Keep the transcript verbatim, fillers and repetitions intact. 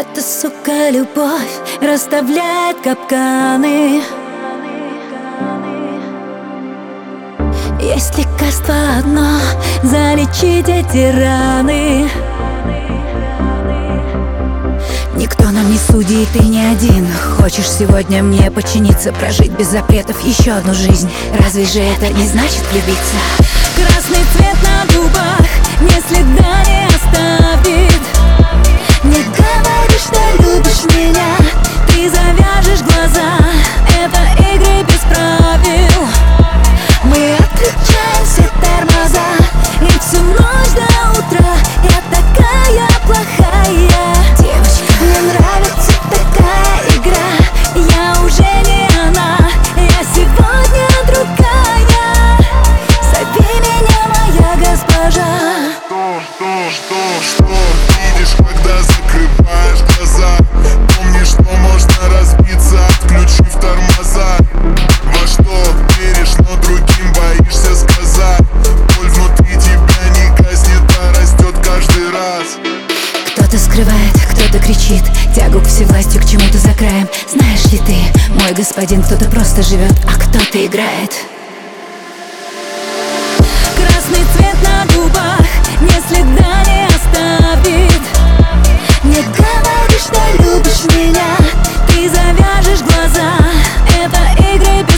Эта, сука, любовь расставляет капканы. Есть лекарство одно — залечить эти раны. Никто нам не судит и не один. Хочешь сегодня мне подчиниться, прожить без запретов еще одну жизнь? Разве же это не значит влюбиться? Красный цвет на губах не следа не оставит. Не говори, что любишь меня, ты завяжешь глаза. Это игры без правил. Мы отключаем все тормоза, и всю ночь до утра я такая плохая. Девочка, мне нравится такая игра. Я уже не она, я сегодня другая. Зови меня, моя госпожа. Что, что, что, что видишь, когда закрываешь глаза? Помни, что можно разбиться, отключив тормоза. Во что веришь, но другим боишься сказать. Боль внутри тебя не гаснет, а растет каждый раз. Кто-то скрывает, кто-то кричит, тягу к всевластью, к чему-то за краем. Знаешь ли ты, мой господин, кто-то просто живет, а кто-то играет. Красный цвет на губах не следа не оставит. Не говори, что любишь меня, ты завяжешь глаза. Это игры